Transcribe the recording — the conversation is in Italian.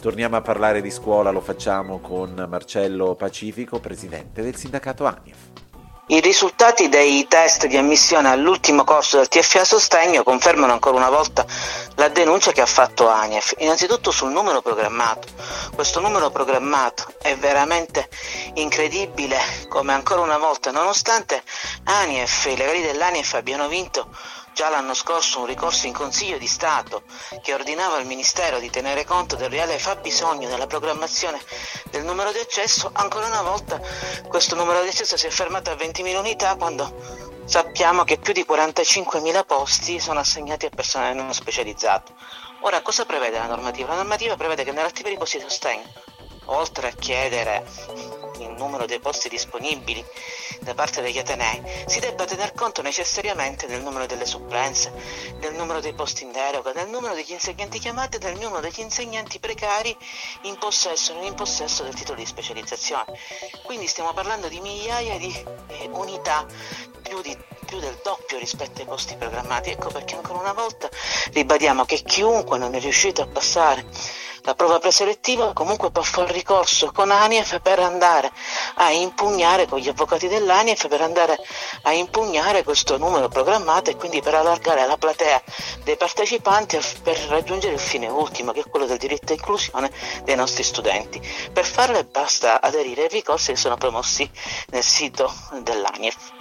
Torniamo a parlare di scuola, lo facciamo con Marcello Pacifico, presidente del sindacato ANIEF. I risultati dei test di ammissione all'ultimo corso del TFA Sostegno confermano ancora una volta la denuncia che ha fatto ANIEF, innanzitutto sul numero programmato. Questo numero programmato è veramente incredibile, come ancora una volta, nonostante ANIEF, i legali dell'ANIEF abbiano vinto già l'anno scorso un ricorso in Consiglio di Stato che ordinava al Ministero di tenere conto del reale fabbisogno nella programmazione del numero di accesso, ancora una volta questo numero di accesso si è fermato a 20.000 unità quando sappiamo che più di 45.000 posti sono assegnati a personale non specializzato. Ora, cosa prevede la normativa? La normativa prevede che nell'attività di posti di sostegno, oltre a chiedere il numero dei posti disponibili da parte degli atenei, si debba tener conto necessariamente del numero delle supplenze, del numero dei posti in deroga, del numero degli insegnanti chiamati e del numero degli insegnanti precari in possesso e non in possesso del titolo di specializzazione. Quindi stiamo parlando di migliaia di unità, più del doppio rispetto ai posti programmati. Ecco perché ancora una volta ribadiamo che chiunque non è riuscito a passare la prova preselettiva comunque può fare ricorso con ANIEF per andare a impugnare, con gli avvocati dell'ANIEF, per andare a impugnare questo numero programmato e quindi per allargare la platea dei partecipanti per raggiungere il fine ultimo, che è quello del diritto e inclusione dei nostri studenti. Per farlo basta aderire ai ricorsi che sono promossi nel sito dell'ANIEF.